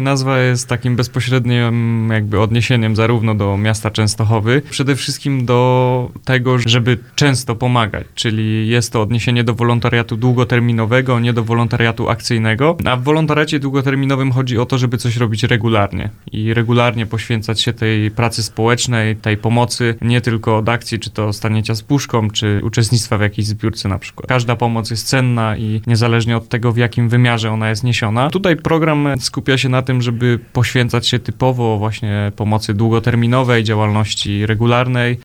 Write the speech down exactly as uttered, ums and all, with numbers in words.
nazwa jest takim bezpośrednim jakby odniesieniem zarówno do miasta Częstochowy, przede wszystkim do tego, żeby często pomagać, czyli jest to odniesienie do wolontariatu długoterminowego, nie do wolontariatu akcyjnego, a w wolontariacie długoterminowym chodzi o to, żeby coś robić regularnie i regularnie poświęcać się tej pracy społecznej, tej pomocy, nie tylko od akcji, czy to stanięcia z puszką, czy uczestnictwa w jakiejś zbiórce na przykład. Każda pomoc jest cenna i niezależnie od tego, w jakim wymiarze ona jest niesiona. Tutaj program skupia się na tym, żeby poświęcać się typowo właśnie pomocy długoterminowej, działalności regularnej,